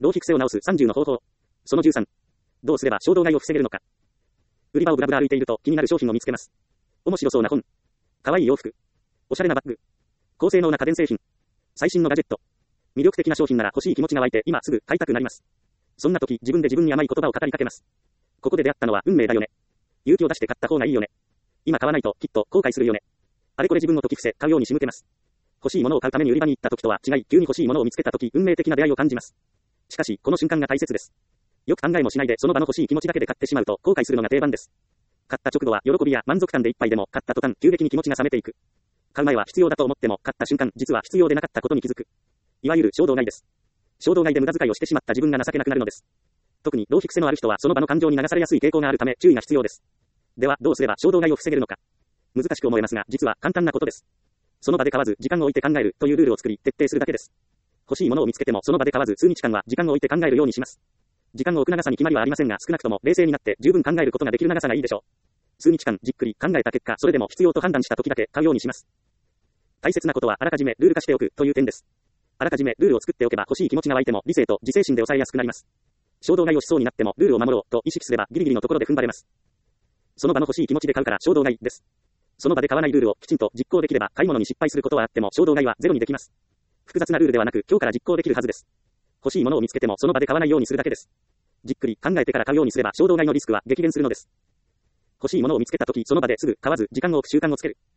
浪費癖を直す30の方法。その13。どうすれば衝動買いを防げるのか。売り場をブラブラ歩いていると気になる商品を見つけます。面白そうな本。可愛い洋服。おしゃれなバッグ。高性能な家電製品。最新のガジェット。魅力的な商品なら欲しい気持ちが湧いて今すぐ買いたくなります。そんな時自分で自分に甘い言葉を語りかけます。ここで出会ったのは運命だよね。勇気を出して買った方がいいよね。今買わないときっと後悔するよね。あれこれ自分の時伏せ買うように仕向けます。欲しいものを買うために売り場に行った時とは違い、急に欲しいものを見つけた時運命的な出会いを感じます。しかしこの瞬間が大切です。よく考えもしないでその場の欲しい気持ちだけで買ってしまうと後悔するのが定番です。買った直後は喜びや満足感でいっぱいでも買った途端急激に気持ちが冷めていく。買う前は必要だと思っても買った瞬間実は必要でなかったことに気づく。いわゆる衝動買いです。衝動買いで無駄遣いをしてしまった自分が情けなくなるのです。特に浪費癖のある人はその場の感情に流されやすい傾向があるため注意が必要です。ではどうすれば衝動買いを防げるのか。難しく思えますが実は簡単なことです。その場で買わず時間を置いて考えるというルールを作り徹底するだけです。欲しいものを見つけてもその場で買わず数日間は時間を置いて考えるようにします。時間を置く長さに決まりはありませんが少なくとも冷静になって十分考えることができる長さがいいでしょう。数日間じっくり考えた結果それでも必要と判断した時だけ買うようにします。大切なことはあらかじめルール化しておくという点です。あらかじめルールを作っておけば欲しい気持ちが湧いても理性と自制心で抑えやすくなります。衝動買いをしそうになってもルールを守ろうと意識すればギリギリのところで踏ん張れます。その場の欲しい気持ちで買うから衝動買いです。その場で買わないルールをきちんと実行できれば買い物に失敗することはあっても衝動買いはゼロにできます。複雑なルールではなく今日から実行できるはずです。欲しいものを見つけてもその場で買わないようにするだけです。じっくり考えてから買うようにすれば衝動買いのリスクは激減するのです。欲しいものを見つけたときその場ですぐ買わず時間を置く習慣をつける。